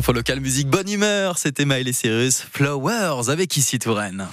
Info locale, musique, bonne humeur. C'était Miley Cyrus, Flowers avec Ici Touraine.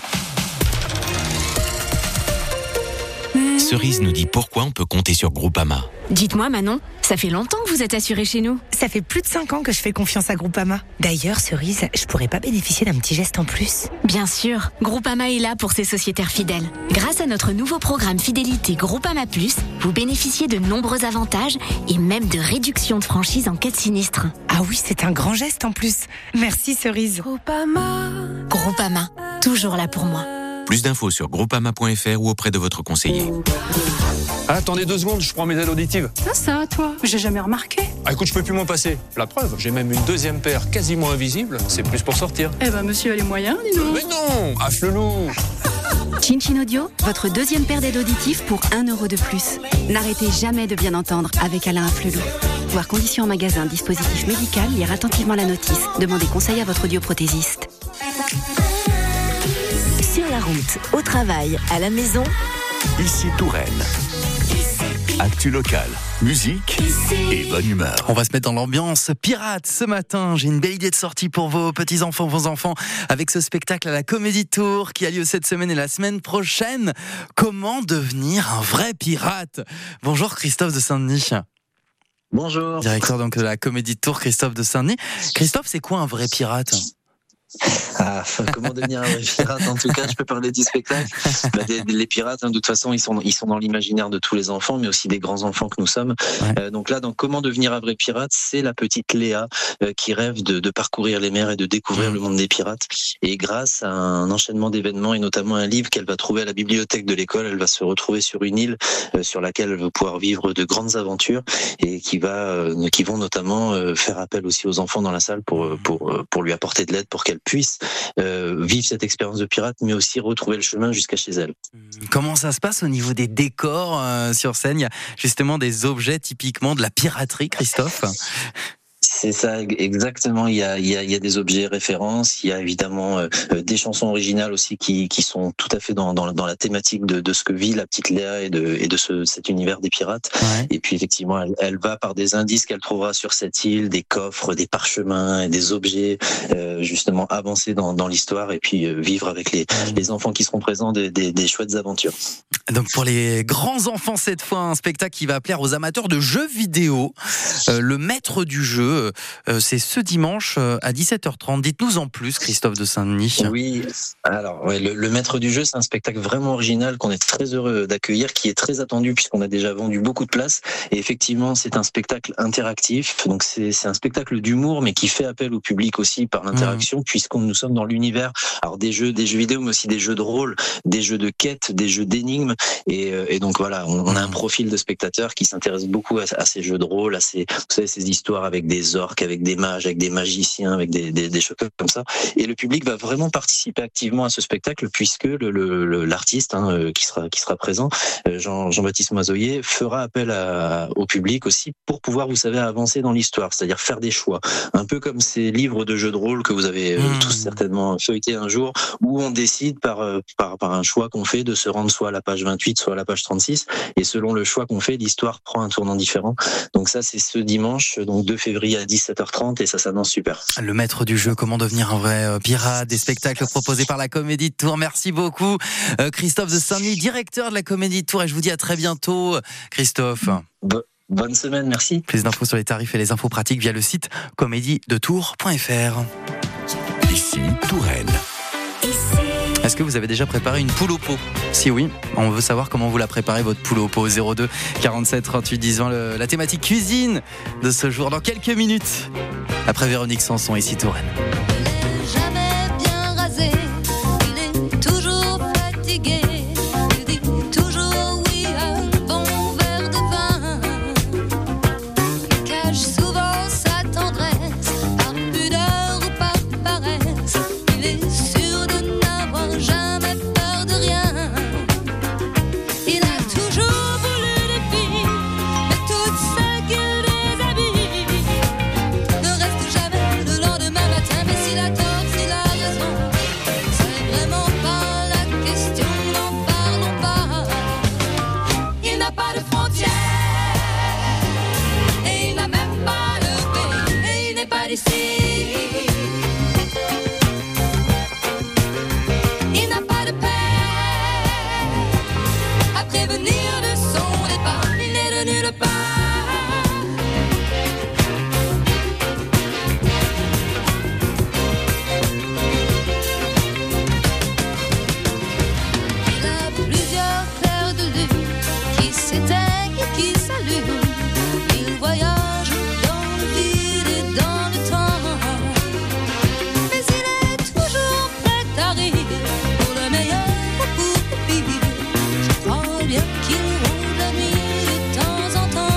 Cerise nous dit pourquoi on peut compter sur Groupama. Dites-moi Manon, ça fait longtemps que vous êtes assurée chez nous. Ça fait plus de 5 ans que je fais confiance à Groupama. D'ailleurs, Cerise, je pourrais pas bénéficier d'un petit geste en plus? Bien sûr, Groupama est là pour ses sociétaires fidèles. Grâce à notre nouveau programme fidélité Groupama Plus, vous bénéficiez de nombreux avantages et même de réductions de franchise en cas de sinistre. Ah oui, c'est un grand geste en plus. Merci Cerise. Groupama, toujours là pour moi. Plus d'infos sur groupama.fr ou auprès de votre conseiller. Attendez 2 secondes, je prends mes aides auditives. Ça, toi, j'ai jamais remarqué. Ah écoute, je peux plus m'en passer. La preuve, j'ai même une deuxième paire quasiment invisible. C'est plus pour sortir. Eh ben, monsieur a les moyens, dis donc. Mais non, à Flelou. Chin Audio, votre deuxième paire d'aides auditives pour 1 euro de plus. N'arrêtez jamais de bien entendre avec Alain Afflelou. Voir conditions en magasin, dispositif médical, lire attentivement la notice. Demandez conseil à votre audioprothésiste. Sur la route, au travail, à la maison, Ici Touraine. Actu locale, musique et bonne humeur. On va se mettre dans l'ambiance pirate ce matin. J'ai une belle idée de sortie pour vos petits-enfants, vos enfants, avec ce spectacle à la Comédie Tour qui a lieu cette semaine et la semaine prochaine. Comment devenir un vrai pirate? Bonjour Christophe de Saint-Denis. Bonjour. Directeur donc de la Comédie Tour, Christophe de Saint-Denis. Christophe, c'est quoi un vrai pirate? Comment devenir un vrai pirate? En tout cas, je peux parler du spectacle. Les pirates, de toute façon, ils sont dans l'imaginaire de tous les enfants, mais aussi des grands enfants que nous sommes. Ouais. Donc là, dans Comment devenir un vrai pirate, c'est la petite Léa qui rêve de parcourir les mers et de découvrir le monde des pirates. Et grâce à un enchaînement d'événements et notamment un livre qu'elle va trouver à la bibliothèque de l'école, elle va se retrouver sur une île sur laquelle elle va pouvoir vivre de grandes aventures et qui vont notamment faire appel aussi aux enfants dans la salle pour lui apporter de l'aide pour qu'elle puisse vivre cette expérience de pirate, mais aussi retrouver le chemin jusqu'à chez elle. Comment ça se passe au niveau des décors sur scène? Il y a justement des objets typiquement de la piraterie, Christophe? C'est ça, exactement. Il y a des objets références. Il y a évidemment des chansons originales aussi qui sont tout à fait dans la thématique de ce que vit la petite Léa et de cet univers des pirates. Ouais. Et puis effectivement, elle va par des indices qu'elle trouvera sur cette île, des coffres, des parchemins et des objets justement avancés dans l'histoire et puis vivre avec les enfants qui seront présents des chouettes aventures. Donc pour les grands enfants cette fois, un spectacle qui va plaire aux amateurs de jeux vidéo. Le maître du jeu, c'est ce dimanche à 17h30. Dites-nous en plus, Christophe de Saint-Denis. Oui, alors le maître du jeu, c'est un spectacle vraiment original qu'on est très heureux d'accueillir, qui est très attendu puisqu'on a déjà vendu beaucoup de places. Et effectivement, c'est un spectacle interactif. Donc c'est un spectacle d'humour, mais qui fait appel au public aussi par l'interaction, puisqu'on nous sommes dans l'univers des jeux vidéo, mais aussi des jeux de rôle, des jeux de quête, des jeux d'énigmes. Et donc voilà, on a un profil de spectateur qui s'intéresse beaucoup à ces jeux de rôle, vous savez, ces histoires avec des orques, avec des mages, avec des magiciens, avec des choses comme ça. Et le public va vraiment participer activement à ce spectacle puisque l'artiste qui sera présent, Jean-Baptiste Moisoyer, fera appel au public aussi pour pouvoir, vous savez, avancer dans l'histoire, c'est-à-dire faire des choix. Un peu comme ces livres de jeux de rôle que vous avez tous certainement feuilleté un jour, où on décide par un choix qu'on fait de se rendre soit à la page 28, soit à la page 36, et selon le choix qu'on fait, l'histoire prend un tournant différent. Donc ça, c'est ce dimanche, donc 2 février à 17h30, et ça s'annonce super. Le maître du jeu, comment devenir un vrai pirate, des spectacles proposés par la Comédie de Tours. Merci beaucoup Christophe de Saint-Denis, directeur de la Comédie de Tours, et je vous dis à très bientôt Christophe. Bonne semaine, merci. Plus d'infos sur les tarifs et les infos pratiques via le site comédiedetours.fr. Ici Touraine. Est-ce que vous avez déjà préparé une poule au pot? Si oui, on veut savoir comment vous la préparez, votre poule au pot. 02 47 38 10 20, la thématique cuisine de ce jour dans quelques minutes. Après Véronique Sanson, Ici Touraine. Ne reste jamais le lendemain matin, mais de nulle part. Il a plusieurs clairs de lune qui s'éteignent et qui s'allument. Il voyage dans le vide et dans le temps. Mais il est toujours prêt à rire pour le meilleur ou pour le pire. Je crois bien qu'il roule la nuit de temps en temps.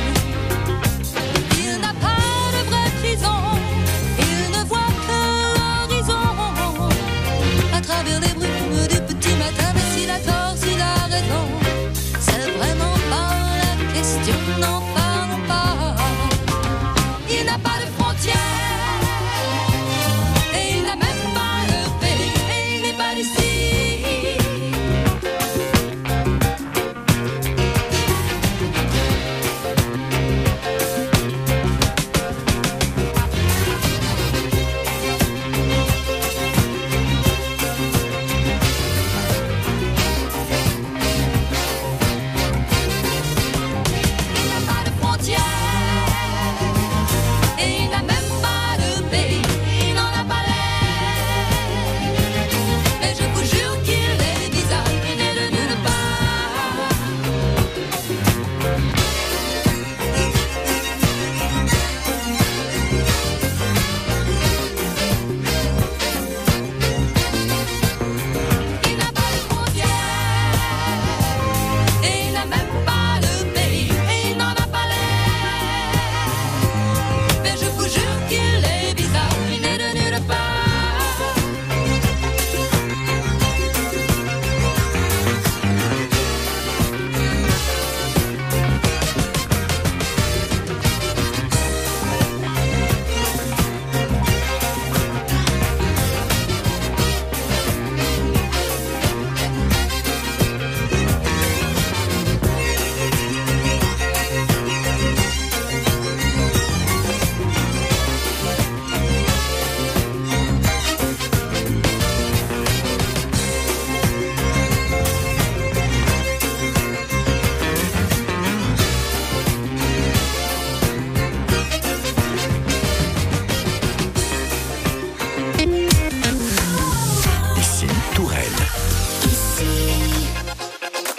Il n'a pas de vraie prison, il ne voit que l'horizon. À travers les brumes du petit matin, mais s'il a tort, s'il a raison, c'est vraiment pas la question, non pas.